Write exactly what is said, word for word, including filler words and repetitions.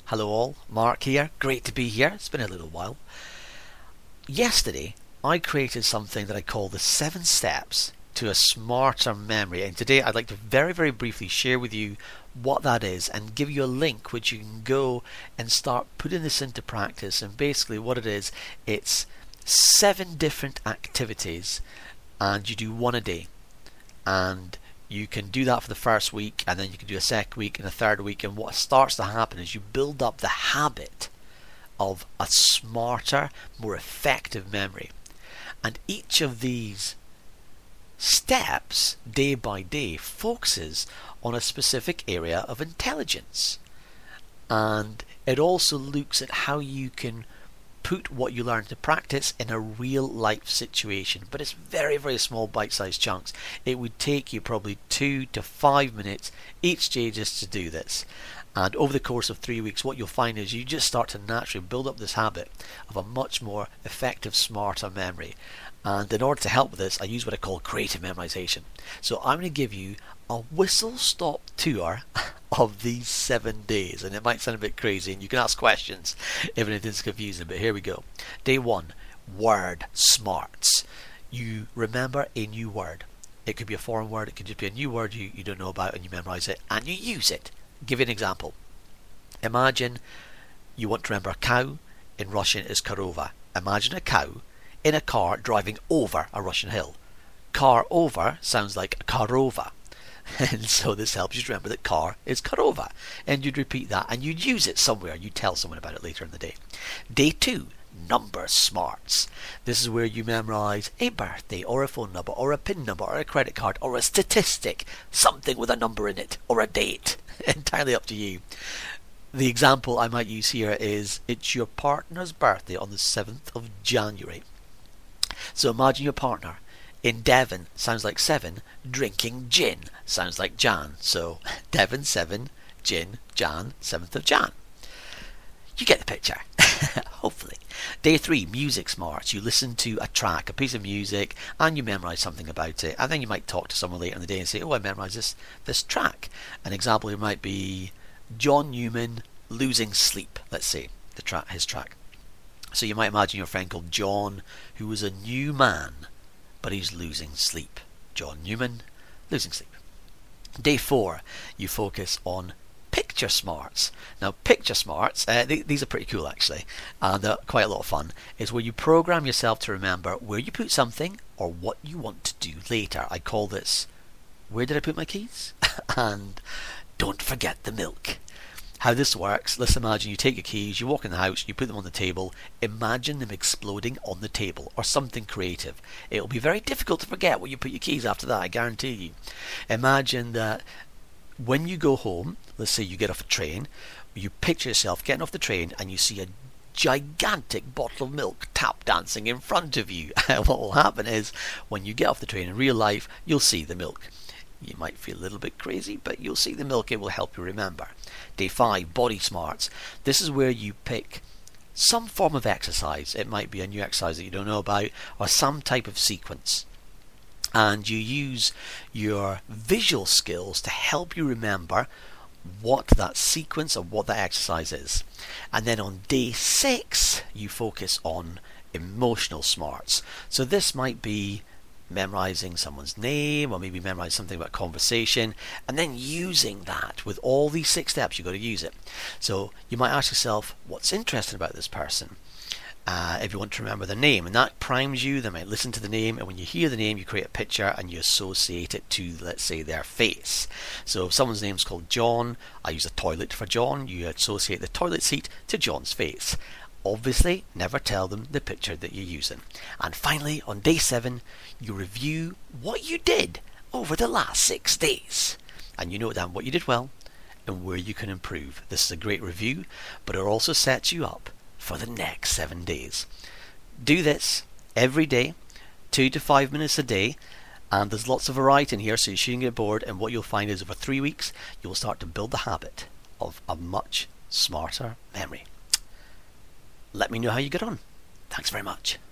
Hello all, Mark here. Great to be here. It's been a little while. Yesterday, I created something that I call the seven steps to a smarter memory, and today I'd like to very, very briefly share with you what that is and give you a link which you can go and start putting this into practice. And basically what it is, it's seven different activities and you do one a day, and you can do that for the first week, and then you can do a second week and a third week, and what starts to happen is you build up the habit of a smarter, more effective memory. And each of these steps, day by day, focuses on a specific area of intelligence, and it also looks at how you can put what you learn to practice in a real life situation. But it's very, very small bite-sized chunks. It would take you probably two to five minutes each day just to do this. And over the course of three weeks, what you'll find is you just start to naturally build up this habit of a much more effective, smarter memory. And in order to help with this, I use what I call creative memorization. So I'm going to give you a whistle-stop tour of these seven days. And it might sound a bit crazy, and you can ask questions if anything's confusing, but here we go. Day one, word smarts. You remember a new word. It could be a foreign word, it could just be a new word you, you don't know about, and you memorize it, and you use it. Give you an example. Imagine you want to remember a cow. In Russian is korova. Imagine a cow in a car driving over a Russian hill. Car over sounds like korova. And so this helps you to remember that car is korova. And you'd repeat that and you'd use it somewhere. You'd tell someone about it later in the day. Day two, number smarts. This is where you memorize a birthday or a phone number or a PIN number or a credit card or a statistic, something with a number in it, or a date. Entirely up to you. The example I might use here is it's your partner's birthday on the seventh of January. So imagine your partner in Devon, sounds like seven, drinking gin, sounds like Jan. So Devon seven, gin, Jan, seventh of Jan. You get the picture, hopefully. Day three, music smarts. You listen to a track, a piece of music, and you memorize something about it. And then you might talk to someone later in the day and say, oh, I memorized this, this track. An example here might be John Newman, Losing Sleep, let's say, the track, his track. So you might imagine your friend called John, who was a new man, but he's losing sleep. John Newman, losing sleep. Day four, you focus on picture smarts. Now, picture smarts, uh, th- these are pretty cool actually, and they're quite a lot of fun. Is where you program yourself to remember where you put something or what you want to do later. I call this, where did I put my keys? And don't forget the milk. How this works, let's imagine you take your keys, you walk in the house, you put them on the table, imagine them exploding on the table, or something creative. It'll be very difficult to forget where you put your keys after that, I guarantee you. Imagine that when you go home, let's say you get off a train, you picture yourself getting off the train and you see a gigantic bottle of milk tap dancing in front of you. And what will happen is, when you get off the train in real life, you'll see the milk. You might feel a little bit crazy, but you'll see the milk. It will help you remember. Day five, body smarts. This is where you pick some form of exercise. It might be a new exercise that you don't know about, or some type of sequence. And you use your visual skills to help you remember what that sequence or what that exercise is. And then on day six, you focus on emotional smarts. So this might be memorizing someone's name, or maybe memorize something about conversation, and then using that with all these six steps. You've got to use it. So you might ask yourself, what's interesting about this person? Uh, if you want to remember their name, and that primes you. They might listen to the name, and when you hear the name, you create a picture and you associate it to, let's say, their face. So if someone's name's called John, I use a toilet for John. You associate the toilet seat to John's face. Obviously, never tell them the picture that you're using. And finally, on day seven, you review what you did over the last six days. And you note down what you did well and where you can improve. This is a great review, but it also sets you up for the next seven days. Do this every day, two to five minutes a day, and there's lots of variety in here, so you shouldn't get bored. And what you'll find is, over three weeks, you'll start to build the habit of a much smarter memory. Let me know how you get on. Thanks very much.